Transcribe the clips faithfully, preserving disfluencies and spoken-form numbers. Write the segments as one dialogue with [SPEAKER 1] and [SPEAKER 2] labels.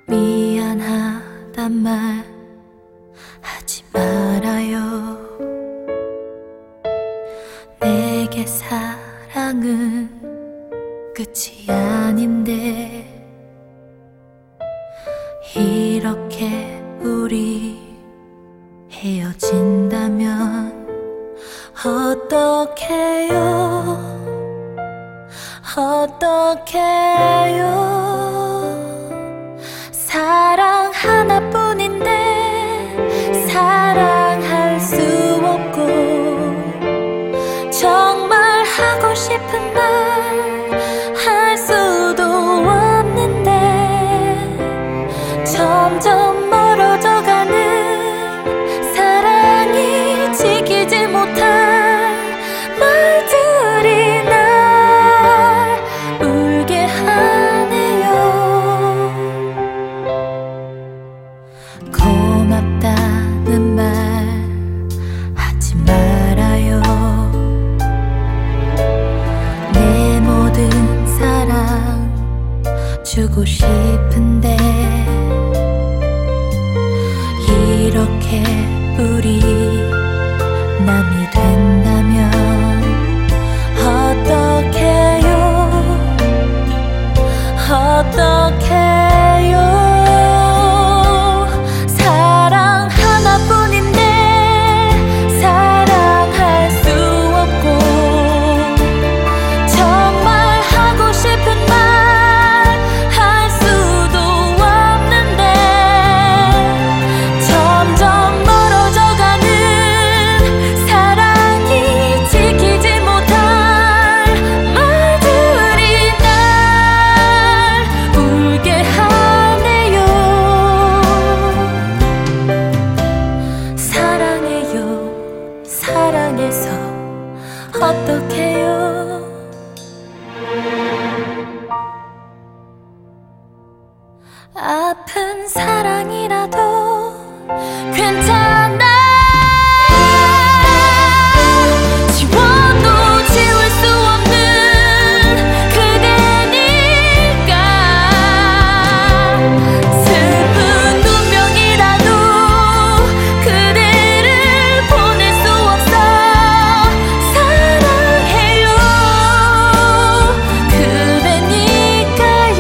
[SPEAKER 1] 미안하단 말 하지 말아요. 내게 사랑은 끝이 아닌데 이렇게 우리 헤어진다면 어떡해요, 어떡해요. 사랑 하나뿐인데 사랑할 수 없고 정말 하고 싶은 말 할 수도 없는데 점점 멀어져가는 사랑이 지키지 못할 말들이 날 울게 하네요. 고맙다는 말 하지 말아요. 내 모든 사랑 주고 싶은데 이렇게 우리 남이 된다면 어떡해요, 어떡해요. 사랑 하나뿐인데 사랑할 수 없고 정말 하고 싶은 말 할 수도 없는데 점점 멀어져가는 사랑이 지키지 못할 말들이 날 울게 하네요. 사랑해요, 사랑해서 어떡해요. 아픈 사랑이라도 괜찮아. 지워도 지울 수 없는 그대니까 슬픈 운명이라도 그대를 보낼 수 없어. 사랑해요, 그대니까요.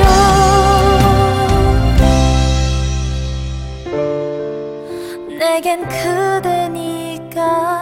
[SPEAKER 1] 내겐 그대니까.